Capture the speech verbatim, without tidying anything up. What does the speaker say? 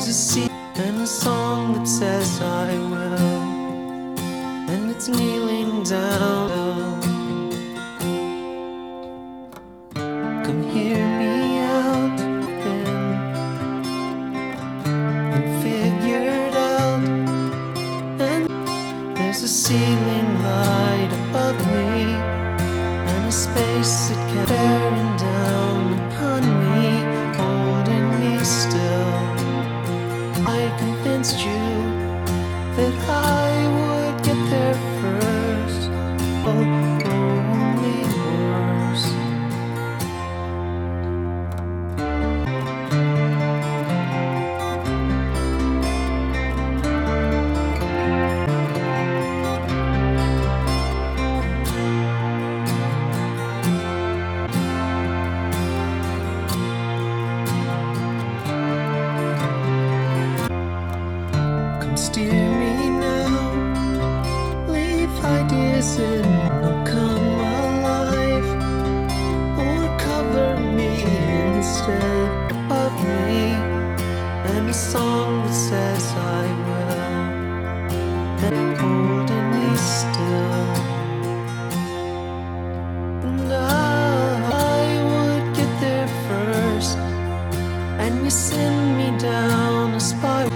There's a sea and a song that says I will, and it's kneeling down. Come hear me out and, and figure it out. And there's a ceiling light above me, and a space that kept bearing down upon me, holding me still. I convinced you that I would get there first, oh, only worse. Steer me now, leave ideas in, I'll come alive, or cover me instead of me, and a song that says I will, and holding me still. And I would get there first, and you send me down a spiral.